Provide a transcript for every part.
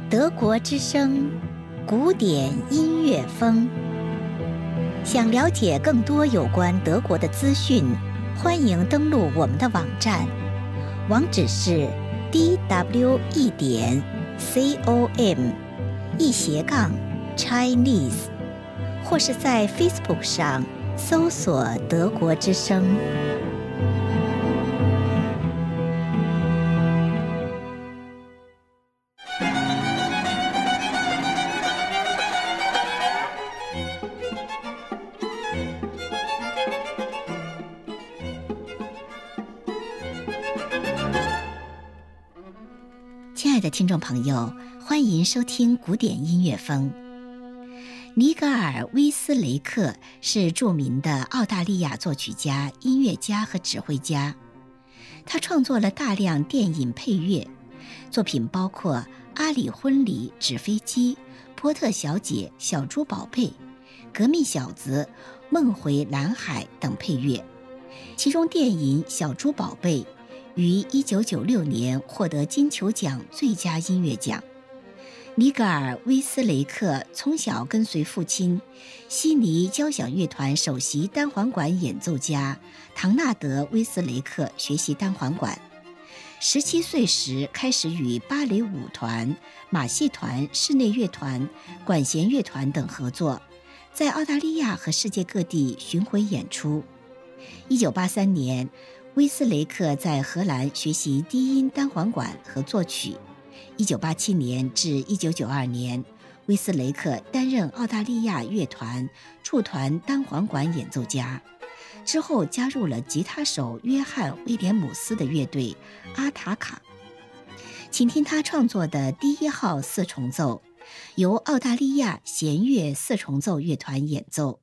德国之声，古典音乐风。想了解更多有关德国的资讯，欢迎登录我们的网站，网址是 dwe.com/Chinese， 或是在 Facebook 上搜索德国之声。亲爱的听众朋友，欢迎收听古典音乐风。尼格尔·威斯雷克是著名的澳大利亚作曲家、音乐家和指挥家。他创作了大量电影配乐，作品包括《阿里婚礼》、《纸飞机》、《波特小姐》、《小猪宝贝》、《革命小子》、《梦回蓝海》等配乐。其中电影《小猪宝贝》于1996年获得金球奖最佳音乐奖。尼格尔·威斯雷克从小跟随父亲，悉尼交响乐团首席单簧管演奏家唐纳德·威斯雷克学习单簧管。17岁时开始与芭蕾舞团、马戏团、室内乐团、管弦乐团等合作，在澳大利亚和世界各地巡回演出。1983年，威斯雷克在荷兰学习低音单簧管和作曲。1987年至1992年，威斯雷克担任澳大利亚乐团驻团单簧管演奏家，之后加入了吉他手约翰·威廉姆斯的乐队阿塔卡。请听他创作的第1号四重奏，由澳大利亚弦乐四重奏乐团演奏。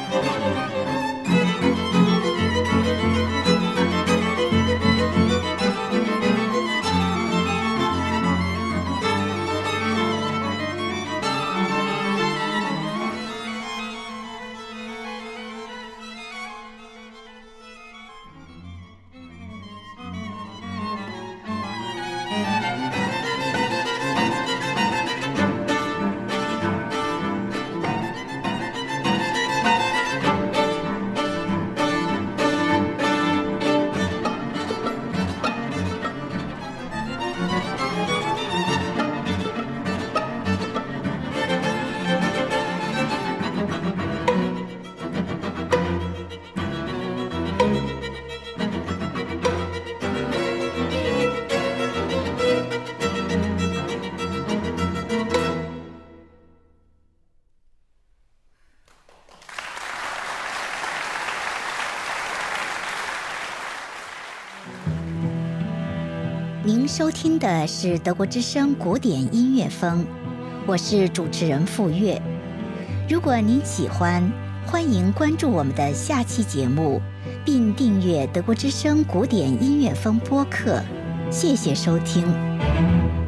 您收听的是德国之声古典音乐风，我是主持人傅月。如果您喜欢，欢迎关注我们的下期节目，并订阅德国之声古典音乐风播客。谢谢收听。